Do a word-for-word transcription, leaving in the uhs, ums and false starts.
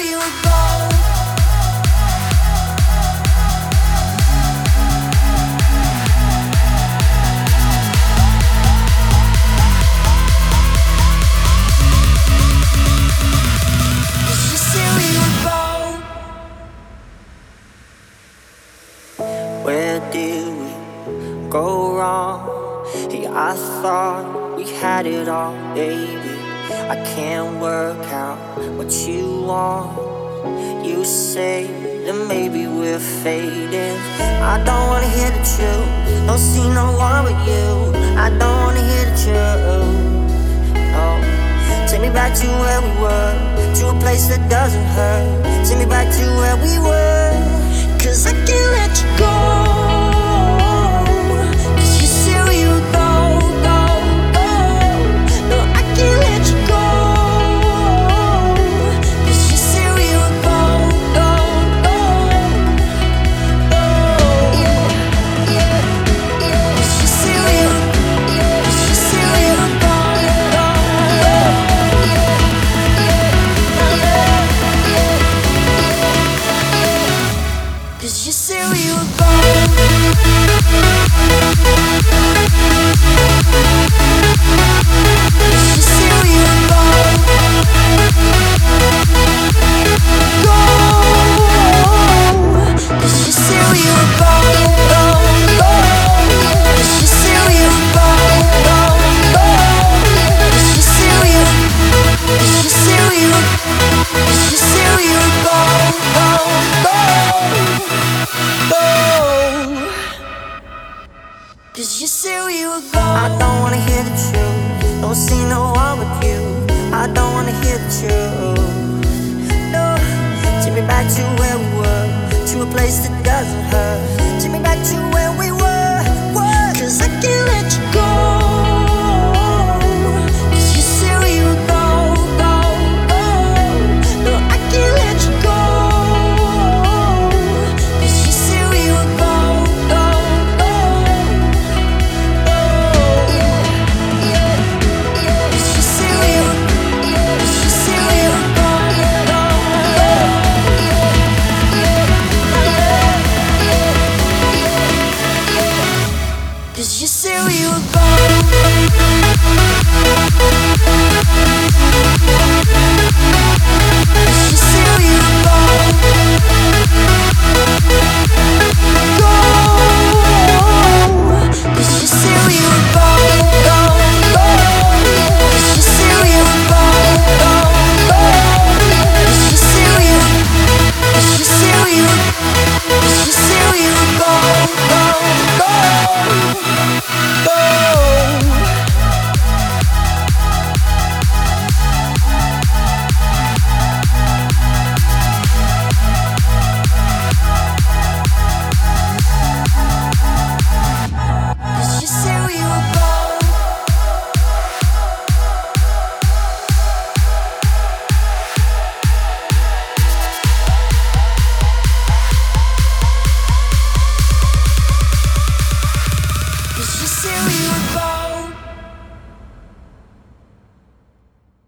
we would go. Where did we go wrong? Hey, I thought we had it all, baby. I can't work out what you want. You say that maybe we're fading. I don't wanna hear the truth. Don't see no one but you. I don't wanna hear the truth. Oh, take me back to where we were, to a place that doesn't hurt. Take me back to where we were, 'cause I can't let you go. 'Cause you said we would go, go, go. No, I can't let you go. 'Cause you said we would go, go, go, go. Yeah, yeah, yeah. 'Cause you said we would, 'cause you said we would go, go, go. Yeah, yeah, yeah, yeah. 'Cause you said we would go. You said we would go. Go. 'Cause you said we would go, go, go. 'Cause you said we would go, go, go. 'Cause you said we would, 'cause you said we would, 'cause you said we would go, go, go, go. 'Cause you said we would go. I don't wanna hear the truth. Don't see no one with you. I don't wanna hear the truth. No, take me back to where we were, to a place that doesn't hurt. Take me back to where